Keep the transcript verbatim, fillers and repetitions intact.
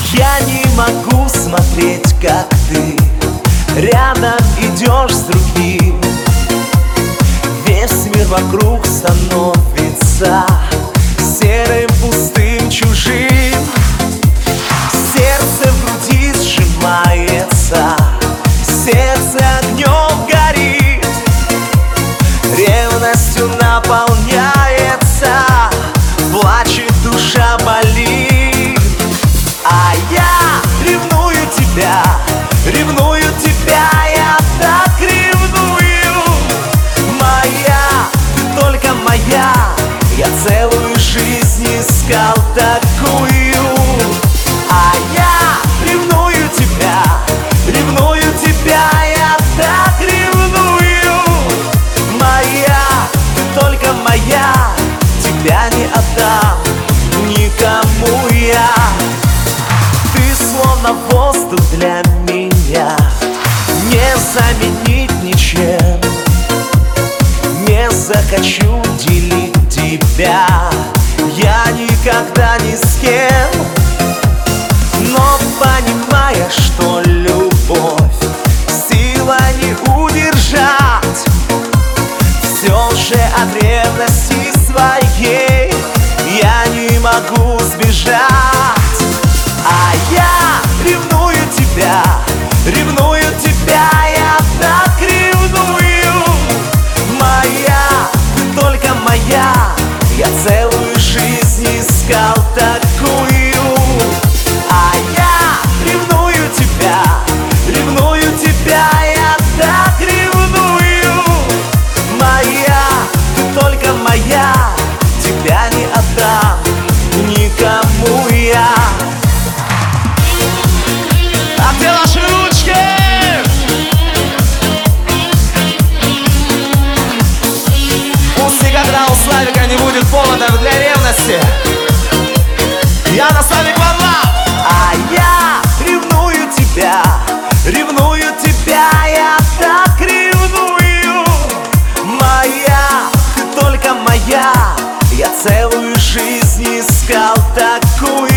Я не могу смотреть, как ты рядом идешь с другим. Весь мир вокруг становится серым, пустым, чужим. Сердце в груди сжимается, сердце огнем горит, ревностью наполняется, плачет душа, болит. А я ревную тебя, ревную тебя, я так ревную. Моя, ты только моя, я целую жизнь искал такую. А я ревную тебя, ревную тебя, я так ревную. Моя, ты только моя, тебя не отдам никому я. Ты словно воздух для меня, не заменить ничем. Не захочу делить тебя я никогда ни с кем. Но понимая, что любовь сила не удержать, все же от ревности своей я не могу сбежать. А я ревную тебя, ревную тебя, я так ревную. Моя, ты только моя, я целую жизнь искал такую. А я ревную тебя, ревную тебя, я так ревную. Моя, ты только моя, тебя не отдам никому я. А где ваши ручки? Пусть никогда у Славика не будет поводов для ревности. Я наставник One Love. А я ревную тебя, ревную тебя, я так ревную. Моя, ты только моя, я целую жизнь искал такую.